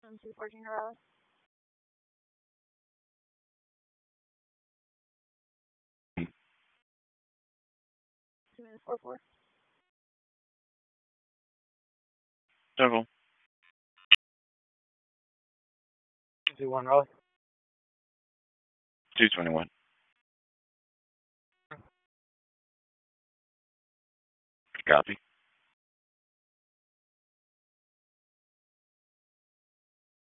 214 Raleigh. 2 minutes 44. Several. 21 Raleigh. 221. Copy.